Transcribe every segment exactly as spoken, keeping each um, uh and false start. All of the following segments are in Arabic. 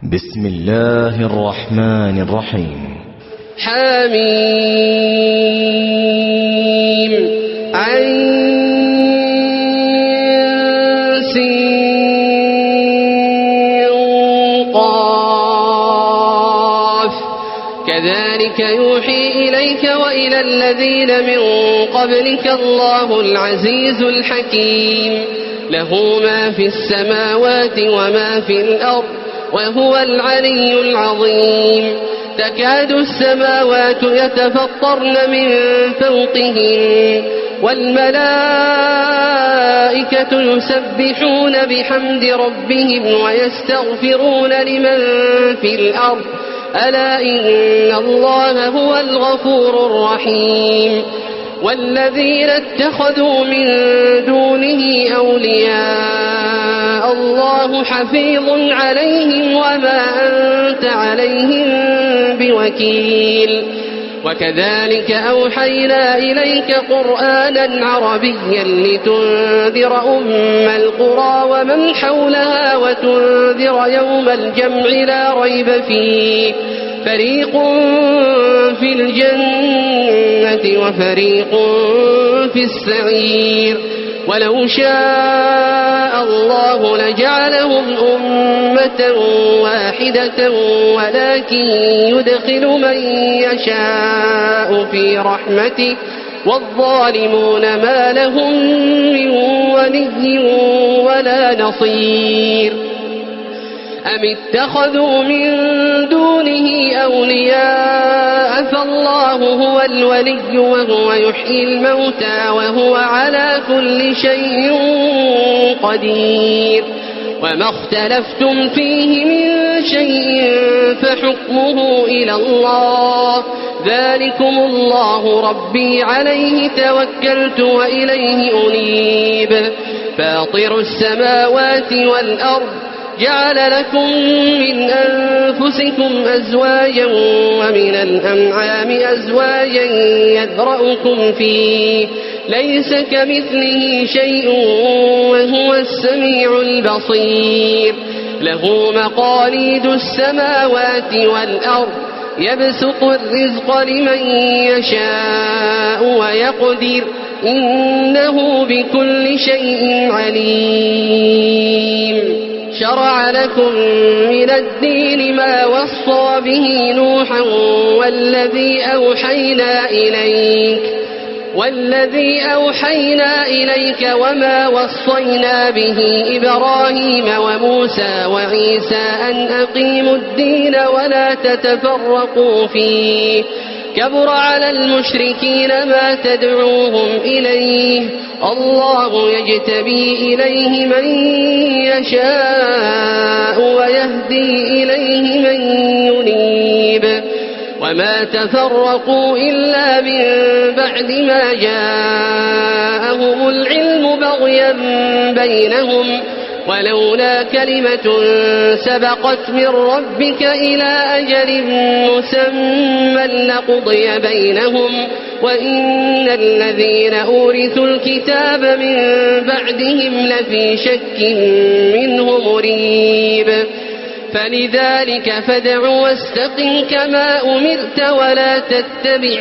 بسم الله الرحمن الرحيم. حميم عين سين قاف كذلك يوحي إليك وإلى الذين من قبلك الله العزيز الحكيم له ما في السماوات وما في الأرض وهو العلي العظيم. تكاد السماوات يتفطرن من فوقهن والملائكة يسبحون بحمد ربهم ويستغفرون لمن في الأرض ألا إن الله هو الغفور الرحيم. والذين اتخذوا من دونه أولياء الله حفيظ عليهم وما أنت عليهم بوكيل. وكذلك أوحينا إليك قرآنا عربيا لتنذر أم القرى ومن حولها وتنذر يوم الجمع لا ريب فيه فريق في الجنة وفريق في السعير. ولو شاء الله لجعلهم أمة واحدة ولكن يدخل من يشاء في رحمته والظالمون ما لهم من ولي ولا نصير. أم اتخذوا من دونه أولياء فالله هو الولي وهو يحيي الموتى وهو على كل شيء قدير. وما اختلفتم فيه من شيء فحكمه إلى الله ذلكم الله ربي عليه توكلت وإليه أنيب. فاطر السماوات والأرض جعل لكم من أنفسكم أزواجا ومن الأنعام أزواجا يذرأكم فيه ليس كمثله شيء وهو السميع البصير. له مقاليد السماوات والأرض يبسط الرزق لمن يشاء ويقدر إنه بكل شيء عليم. شرع لكم من الدين ما وصى به نوحا والذي أوحينا إليك والذي أوحينا إليك وما وصينا به إبراهيم وموسى وعيسى أن أقيموا الدين ولا تتفرقوا فيه كبر على المشركين ما تدعوهم إليه الله يجتبي إليه من يشاء ويهدي إليه من ينيب. وما تفرقوا إلا من بعد ما جاءهم العلم بغيا بينهم ولولا كلمة سبقت من ربك إلى أجل مسمى لقضي بينهم وإن الذين أورثوا الكتاب من بعدهم لفي شك منه مريب. فلذلك فادع واستقم كما أمرت ولا تتبع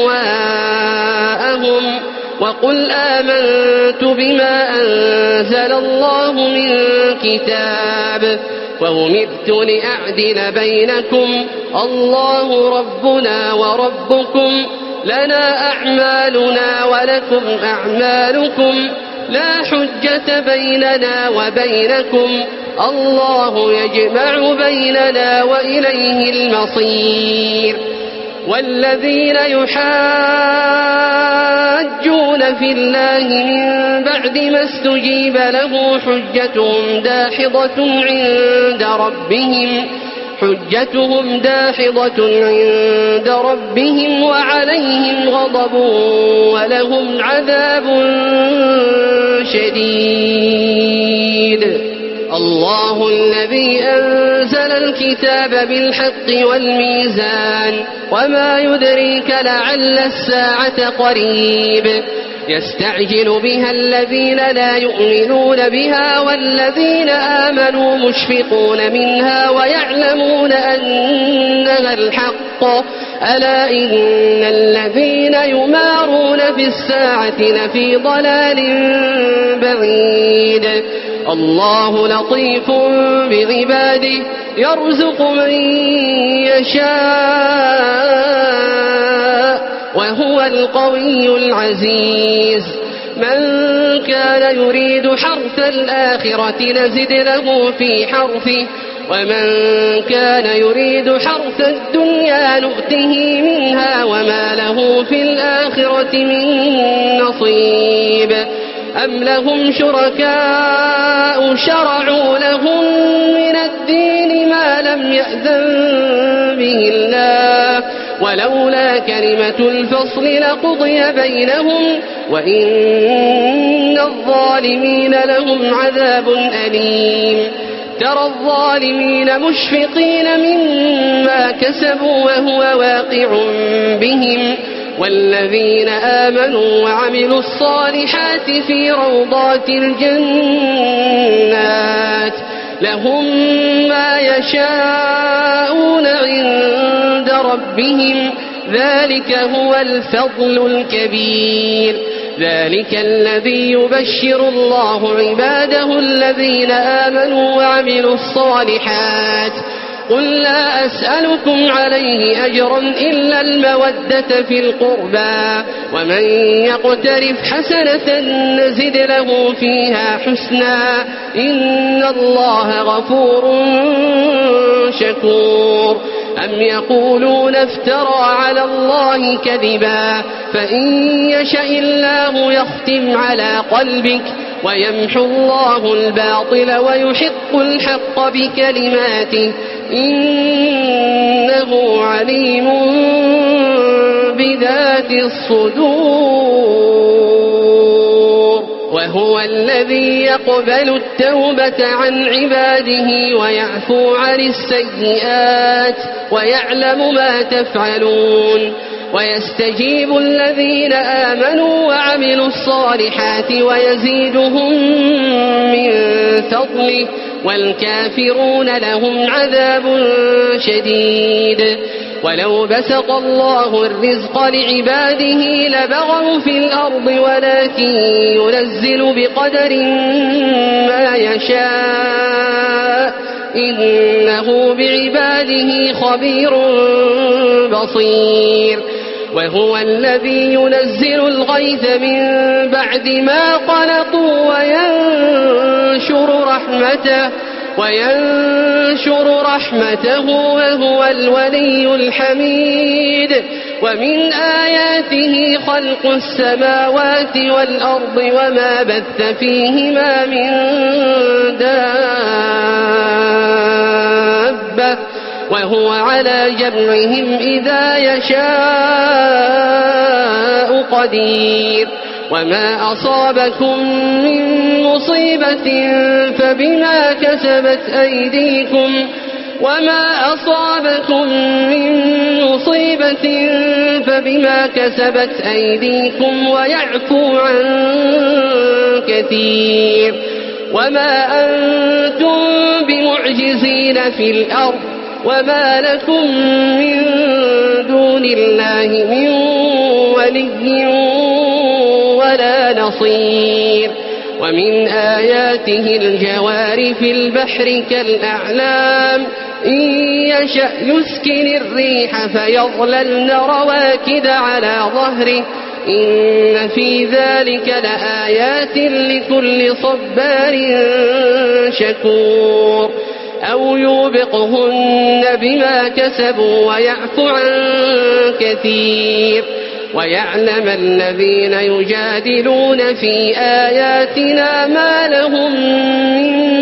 أهواءهم وقل آمنت بما أنزل الله من كتاب وأمرت لأعدل بينكم الله ربنا وربكم لنا أعمالنا ولكم أعمالكم لا حجة بيننا وبينكم الله يجمع بيننا وإليه المصير. والذين يحاجون في الله من بعد ما استجيب له حجتهم داحضة عند ربهم حجتهم داحضة عند ربهم وعليهم غضب ولهم عذاب شديد. الله الذي أنزل الكتاب بالحق والميزان وما يدريك لعل الساعة قريب. يستعجل بها الذين لا يؤمنون بها والذين آمنوا مشفقون منها ويعلمون أنها الحق ألا إن الذين يمارون في الساعة لفي ضلال بعيد الله لطيف بعباده يرزق من يشاء وهو القوي العزيز من كان يريد حرث الآخرة نزد له في حرثه ومن كان يريد حرث الدنيا نؤته منها وما له في الآخرة من نصيب أم لهم شركاء شرعوا لهم من الدين ما لم يأذن به الله ولولا كلمة الفصل لقضي بينهم وإن الظالمين لهم عذاب أليم ترى الظالمين مشفقين مما كسبوا وهو واقع بهم والذين آمنوا وعملوا الصالحات في روضات الجنات لهم ما يشاءون عند ربهم ذلك هو الفضل الكبير ذلك الذي يبشر الله عباده الذين آمنوا وعملوا الصالحات قل لا أسألكم عليه أجرا إلا المودة في القربى ومن يقترف حسنة نزد له فيها حسنا إن الله غفور شكور أم يقولون افترى على الله كذبا فإن يشأ الله يختم على قلبك ويمحو الله الباطل ويحق الحق بكلماته إنه عليم بذات الصدور وهو الذي يقبل التوبة عن عباده ويعفو عن السيئات ويعلم ما تفعلون ويستجيب الذين آمنوا وعملوا الصالحات ويزيدهم من فضله والكافرون لهم عذاب شديد ولو بسط الله الرزق لعباده لبغوا في الأرض ولكن ينزل بقدر ما يشاء إنه بعباده خبير بصير وهو الذي ينزل الغيث من بعد ما قنطوا وينشر رحمته وينشر رحمته وهو الولي الحميد ومن آياته خلق السماوات والأرض وما بث فيهما من دابة وهو على جمعهم إذا يشاء قدير وما أصابكم من مصيبة فبما كسبت أيديكم وما أصابكم من مصيبة فبما كسبت أيديكم ويعفو عن كثير وما أنتم بمعجزين في الأرض وما لكم من دون الله من ولي ولا نصير ومن آياته الجوار في البحر كالأعلام إن يشأ يسكن الريح فيظللن رواكد على ظهره إن في ذلك لآيات لكل صبار شكور أو يوبقهن بما كسبوا ويعفو عن كثير ويعلم الذين يجادلون في آياتنا ما لهم من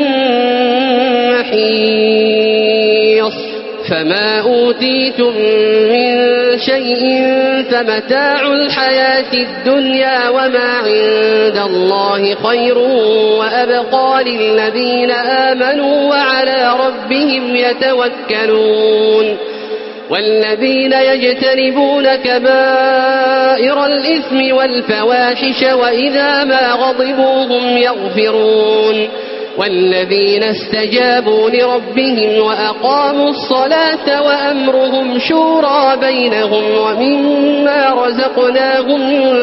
محيص فما أوتيتم من شيء فمتاع الحياة الدنيا وما عند الله خير وأبقى للذين آمنوا وعلى ربهم يتوكلون والذين يجتنبون كبائر الإثم والفواحش وإذا ما غضبوا هم يغفرون والذين استجابوا لربهم وأقاموا الصلاة وأمرهم شورى بينهم ومما رزقناهم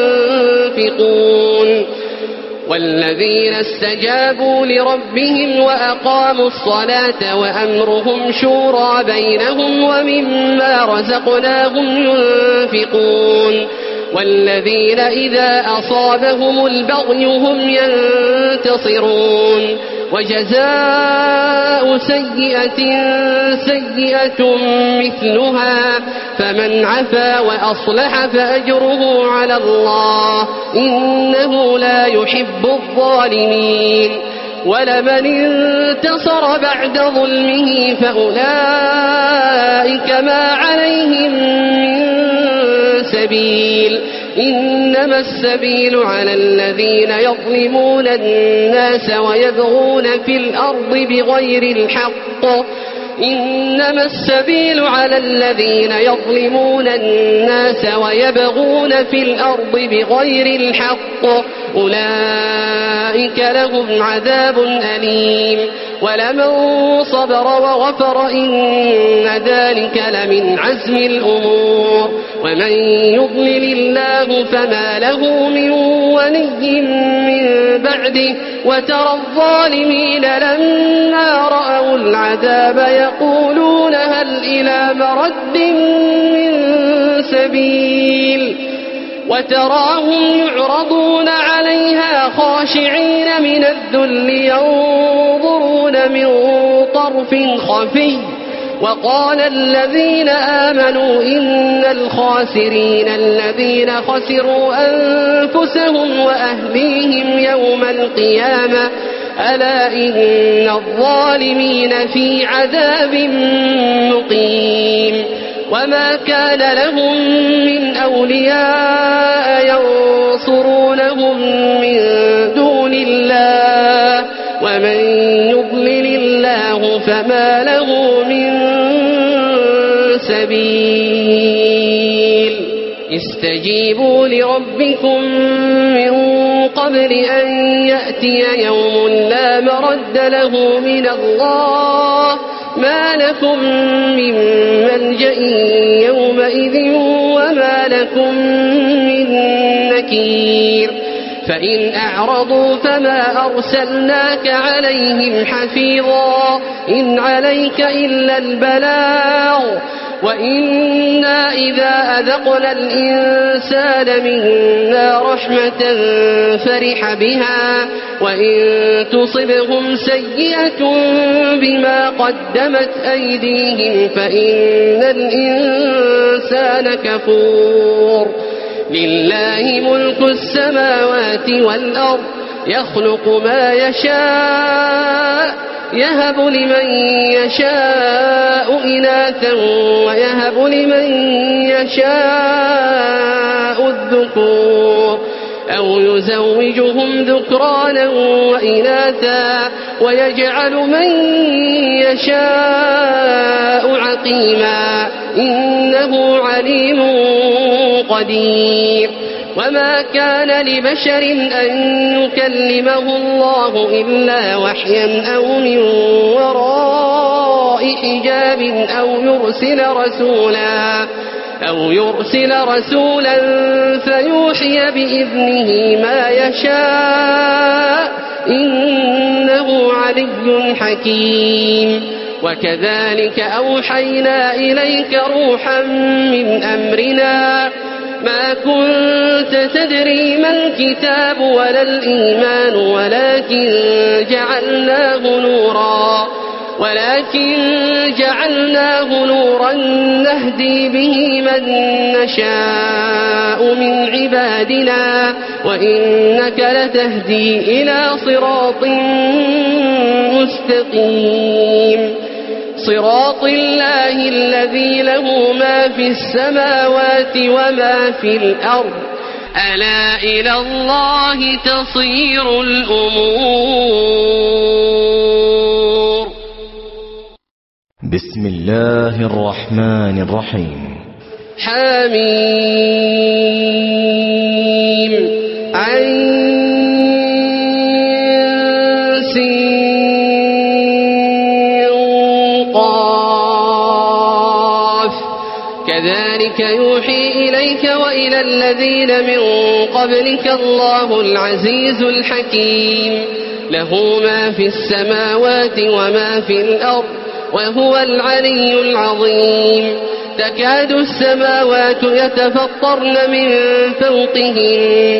ينفقون والذين استجابوا لربهم وأقاموا الصلاة وأمرهم شورى بينهم ومما رزقناهم ينفقون والذين إذا أصابهم البغي هم ينتصرون وجزاء سيئة سيئة مثلها فمن عفا وأصلح فأجره على الله إنه لا يحب الظالمين ولمن انتصر بعد ظلمه فأولئك ما عليهم من سبيل إنما السبيل على الذين يظلمون الناس ويبغون في الأرض بغير الحق إنما السبيل على الذين يظلمون الناس ويبغون في الأرض بغير الحق أولئك لهم عذاب أليم ولمن صبر وغفر إن ذلك لمن عزم الأمور ومن يضلل الله فما له من ولي من بعده وترى الظالمين لما رأوا العذاب يقولون هل إلى مرد من سبيل وتراهم يعرضون عليها خاشعين من الذل ينظرون من طرف خفي وقال الذين آمنوا إن الخاسرين الذين خسروا أنفسهم وأهليهم يوم القيامة ألا إن الظالمين في عذاب مقيم وما كان لهم من أولياء ينصرونهم من دون الله ومن يضلل الله فما له من سبيل استجيبوا لربكم من قبل أن يأتي يوم لا مرد له من الله ما لكم من ملجأ يومئذ وما لكم من نكير فإن أعرضوا فما أرسلناك عليهم حفيظا إن عليك إلا البلاغ وإنا إذا أذقنا الإنسان منا رحمة فرح بها وإن تصبهم سيئة بما قدمت أيديهم فإن الإنسان كفور لله ملك السماوات والأرض يخلق ما يشاء يهب لمن يشاء إناثا ويهب لمن يشاء الذكور أو يزوجهم ذكرانا وإناثا ويجعل من يشاء عقيما إنه عليم قدير وما كان لبشر أن يكلمه الله إلا وحيا أو من وراء حجاب أو يرسل رسولا أو يرسل رسولا فيوحي بإذنه ما يشاء إنه علي حكيم وكذلك أوحينا إليك روحا من أمرنا ما كنت تدري ما الكتاب ولا الإيمان ولكن جعلناه نورا ولكن جعلناه نورا نهدي به من نشاء من عبادنا وإنك لتهدي إلى صراط مستقيم صراط الله الذي له ما في السماوات وما في الأرض ألا إلى الله تصير الأمور بسم الله الرحمن الرحيم. حميم عين قاف كذلك يوحي إليك وإلى الذين من قبلك الله العزيز الحكيم له ما في السماوات وما في الأرض وهو العلي العظيم تكاد السماوات يتفطرن من فوقهن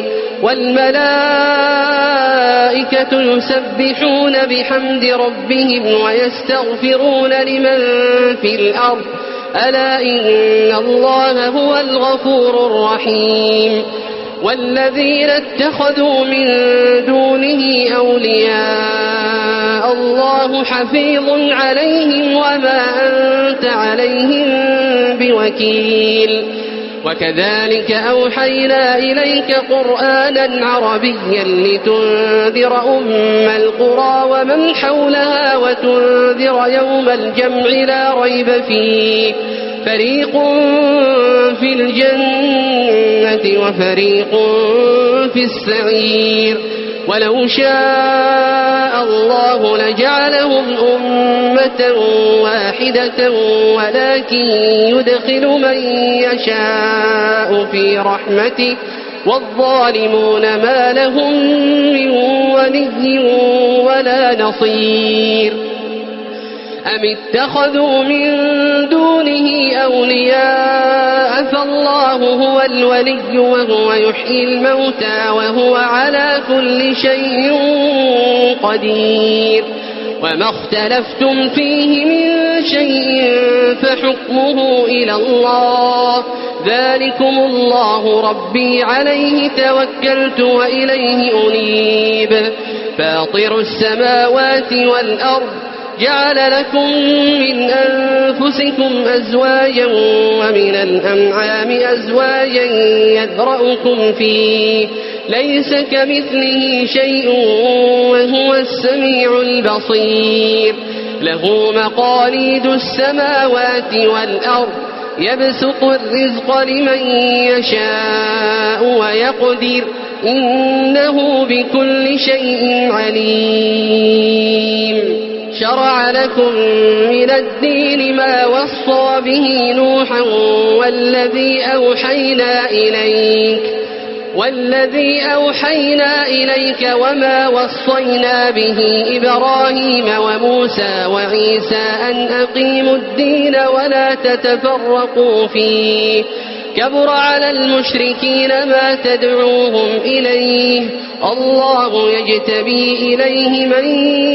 والملائكة يسبحون بحمد ربهم ويستغفرون لمن في الأرض ألا إن الله هو الغفور الرحيم والذين اتخذوا من دونه أولياء الله حفيظ عليهم وما أنت عليهم بوكيل وكذلك أوحينا إليك قرآنا عربيا لتنذر أم القرى ومن حولها وتنذر يوم الجمع لا ريب فيه فريق في الجنة وفريق في السعير ولو شاء الله لجعلهم أمة واحدة ولكن يدخل من يشاء في رحمته والظالمون ما لهم من ولي ولا نصير أم اتخذوا من دونه أولياء فالله هو الولي وهو يحيي الموتى وهو على كل شيء قدير وما اختلفتم فيه من شيء فحكمه إلى الله ذلكم الله ربي عليه توكلت وإليه أنيب فاطر السماوات والأرض جعل لكم من أنفسكم أزواجا ومن الأنعام أزواجا يذرأكم فيه ليس كمثله شيء وهو السميع البصير له مقاليد السماوات والأرض يبسط الرزق لمن يشاء ويقدر إنه بكل شيء عليم شرع لكم من الدين ما وصى به نوحا والذي أوحينا إليك والذي أوحينا إليك وما وصينا به إبراهيم وموسى وعيسى أن أقيموا الدين ولا تتفرقوا فيه كبر على المشركين ما تدعوهم إليه الله يجتبي إليه من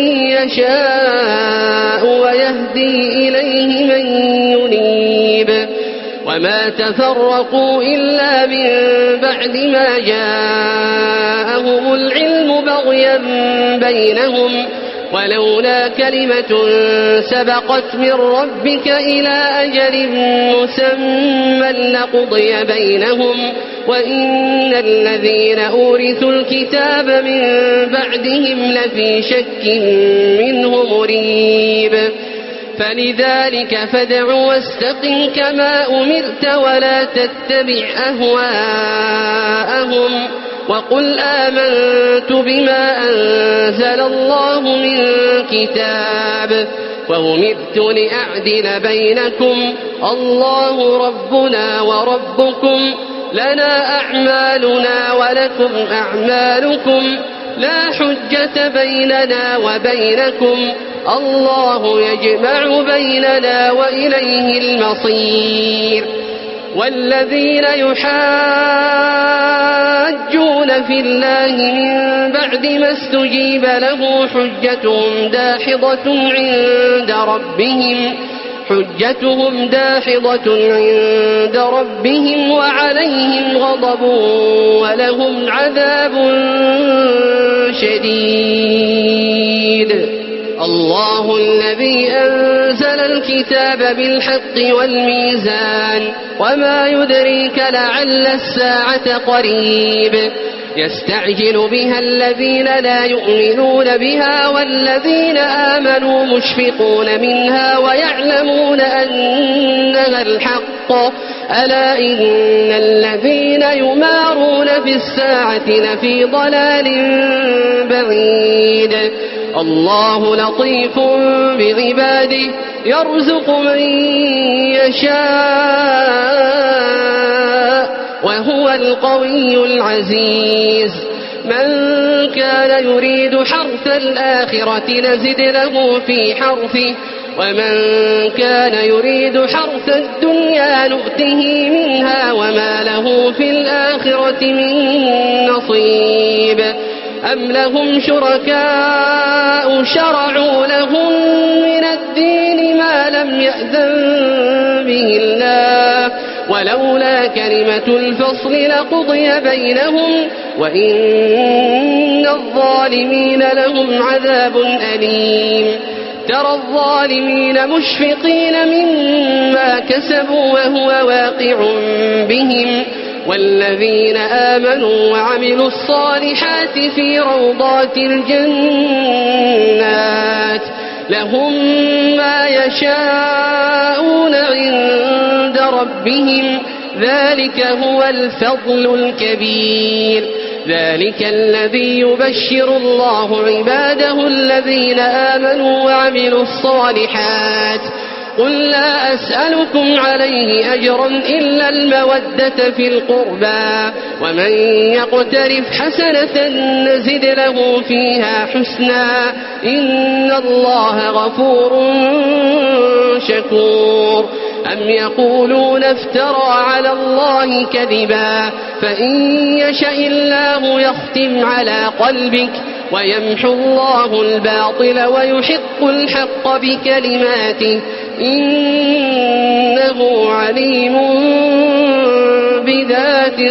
يشاء ويهدي إليه من ينيب وما تفرقوا إلا من بعد ما جاءهم العلم بغيا بينهم ولولا كلمة سبقت من ربك إلى أجل مسمى لقضي بينهم وإن الذين أورثوا الكتاب من بعدهم لفي شك منه مريب فلذلك فادع واستقم كما أمرت ولا تتبع أهواءهم وقل آمنت بما أنزل الله من كتاب وأمرت لأعدل بينكم الله ربنا وربكم لنا أعمالنا ولكم أعمالكم لا حجة بيننا وبينكم الله يجمع بيننا وإليه المصير والذين يحاجون في الله من بعد ما استجيب له حجتهم داحضة عند ربهم حجتهم داحضة عند ربهم وعليهم غضب ولهم عذاب شديد الله الذي أنزل الكتاب بالحق والميزان وما يدريك لعل الساعة قريب يستعجل بها الذين لا يؤمنون بها والذين آمنوا مشفقون منها ويعلمون أنها الحق ألا إن الذين يمارون في الساعة لفي ضلال بعيد الله لطيف بعباده يرزق من يشاء وهو القوي العزيز من كان يريد حرث الآخرة نزد له في حرثه ومن كان يريد حرث الدنيا نؤته منها وما له في الآخرة من نصيب أم لهم شركاء شرعوا لهم من الدين ما لم يأذن به الله ولولا كلمة الفصل لقضي بينهم وإن الظالمين لهم عذاب أليم ترى الظالمين مشفقين مما كسبوا وهو واقع بهم والذين آمنوا وعملوا الصالحات في روضات الجنات لهم ما يشاءون عند ربهم ذلك هو الفضل الكبير ذلك الذي يبشر الله عباده الذين آمنوا وعملوا الصالحات قل لا أسألكم عليه أجرا إلا المودة في القربى ومن يقترف حسنة نزد له فيها حسنا إن الله غفور شكور أم يقولون افترى على الله كذبا فإن يشأ الله يختم على قلبك ويمحو الله الباطل ويحق الحق بكلماته إنه عليم بذات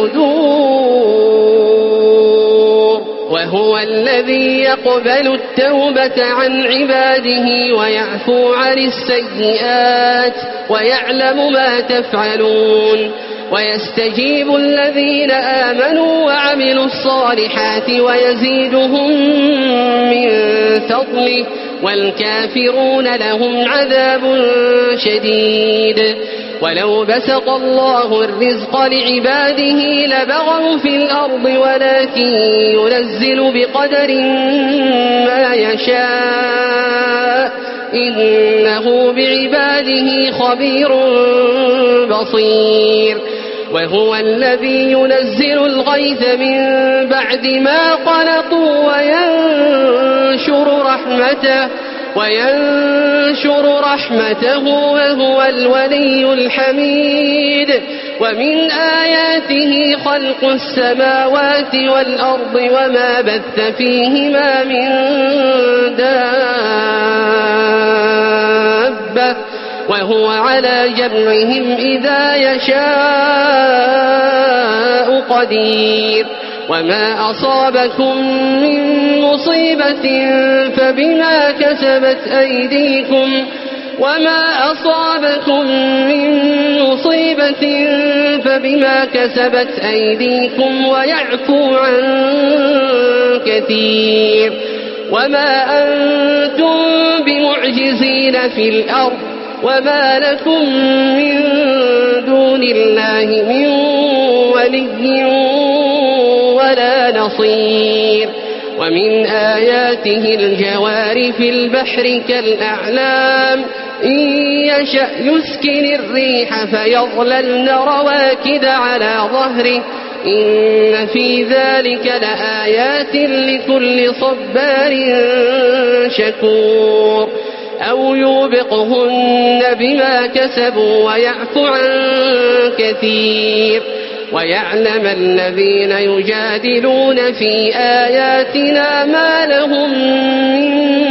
الصدور وهو الذي يقبل التوبة عن عباده ويعفو عن السيئات ويعلم ما تفعلون ويستجيب الذين آمنوا وعملوا الصالحات ويزيدهم من فضله والكافرون لهم عذاب شديد ولو بسط الله الرزق لعباده لبغوا في الأرض ولكن ينزل بقدر ما يشاء إنه بعباده خبير بصير وهو الذي ينزل الغيث من بعد ما قنطوا وينشر رحمته وينشر رحمته وهو الولي الحميد ومن آياته خلق السماوات والأرض وما بث فيهما من دابة وهو على جمعهم إذا يشاء قدير وما أصابكم من مصيبة فبما كسبت أيديكم وما أصابكم من مصيبة فبما كسبت أيديكم ويعفو عن كثير وما أنتم بمعجزين في الأرض وما لكم من دون الله من ولي ولا نصير ومن آياته الجوار في البحر كالأعلام إن يشأ يسكن الريح فيظللن رواكد على ظهره إن في ذلك لآيات لكل صبار شكور أو يوبقهن بما كسبوا ويعفو عن كثير ويعلم الذين يجادلون في آياتنا ما لهم من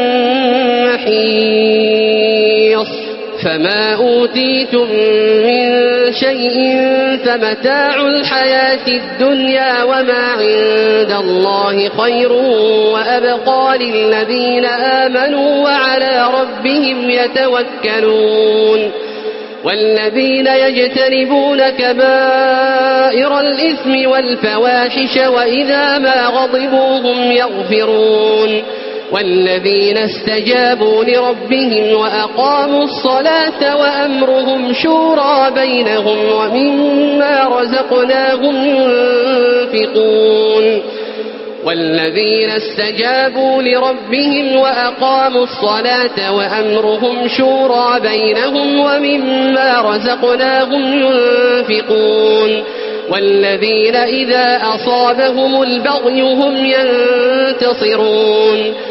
محيص فما أوتيتم من شيء فمتاع الحياة الدنيا وما عند الله خير وأبقى للذين آمنوا وعلى ربهم يتوكلون والذين يجتنبون كبائر الإثم والفواحش وإذا ما غضبوا هم يغفرون والذين استجابوا لربهم وأقاموا الصلاة وأمرهم شورى بينهم ومما رزقناهم ينفقون والذين استجابوا لربهم وأقاموا الصلاة وأمرهم شورى بينهم ومما رزقناهم ينفقون والذين إذا أصابهم البغي هم ينتصرون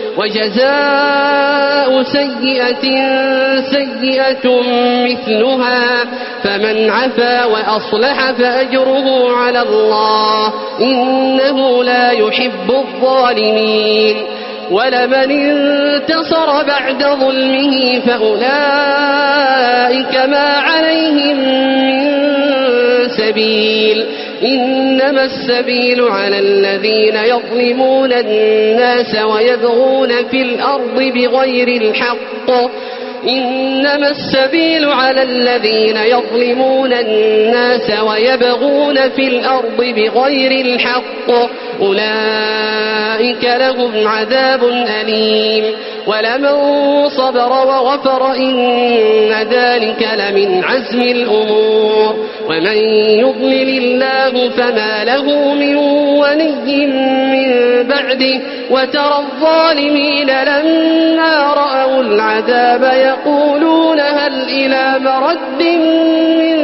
وجزاء سيئة سيئة مثلها فمن عفا وأصلح فأجره على الله إنه لا يحب الظالمين ولمن انتصر بعد ظلمه فأولئك ما عليهم من سبيل إنما السبيل على الذين يظلمون الناس ويبغون في الأرض بغير الحق إنما السبيل على الذين يظلمون الناس ويبغون في الأرض بغير الحق أولئك لهم عذاب أليم ولمن صبر وغفر إن ذلك لمن عزم الأمور ومن يضلل الله فما له من ولي من بعده وترى الظالمين لما رأوا العذاب يقولون هل إلى مرد من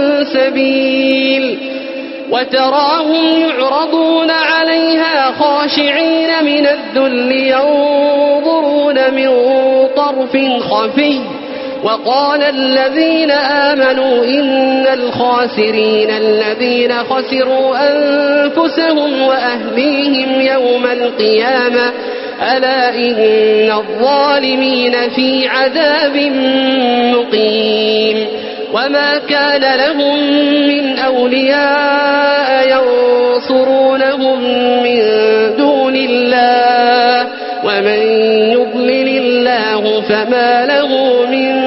سبيل وتراهم يعرضون عليها خاشعين من الذل ينظرون من طرف خفي وقال الذين آمنوا إن الخاسرين الذين خسروا أنفسهم وأهليهم يوم القيامة ألا إن الظالمين في عذاب مقيم وما كان لهم من أولياء ينصرونهم من دون الله ومن يضلل الله فما له من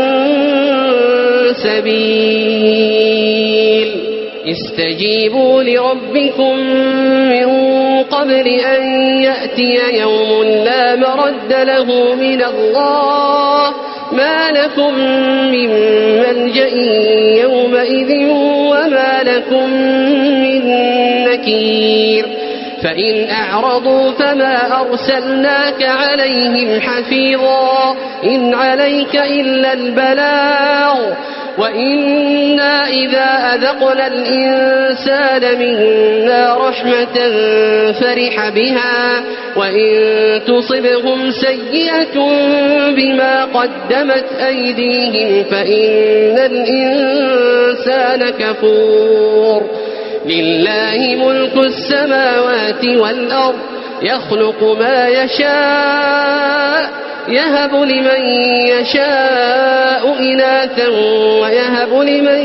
سبيل استجيبوا لربكم من قبل أن يأتي يوم لا مرد له من الله ما لكم من ملجأ يومئذ وما لكم من نكير فإن أعرضوا فما أرسلناك عليهم حفيظا إن عليك إلا البلاغ وإنا إذا أذقنا الإنسان منا رحمة فرح بها وإن تصبهم سيئة بما قدمت أيديهم فإن الإنسان كفور لله ملك السماوات والأرض يخلق ما يشاء يهب لمن يشاء إناثا ويهب لمن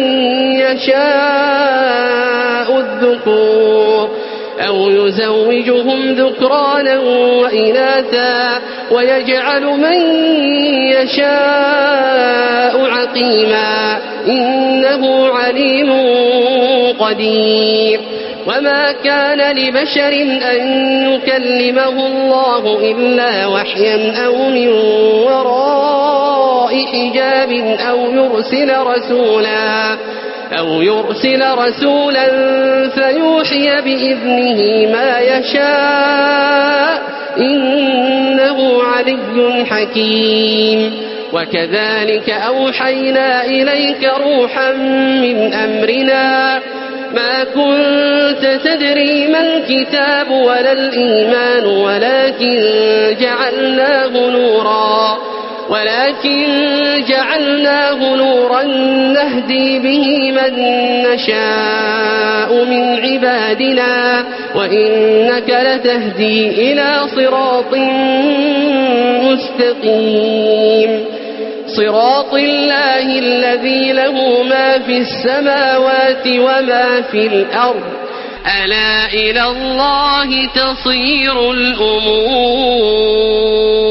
يشاء الذكور أو يزوجهم ذكرانا وإناثا ويجعل من يشاء عقيما إنه عليم قدير وما كان لبشر أن يكلمه الله إلا وحيا أو من وراء حجاب أو يرسل رسولا أو يرسل رسولا فيوحي بإذنه ما يشاء إنه علي حكيم وكذلك أوحينا إليك روحا من أمرنا ما كنت تدري ما الكتاب ولا الإيمان ولكن جعلناه نورا ولكن جعلناه نورا نهدي به من نشاء من عبادنا وإنك لتهدي إلى صراط مستقيم صراط الله الذي له ما في السماوات وما في الأرض ألا إلى الله تصير الأمور.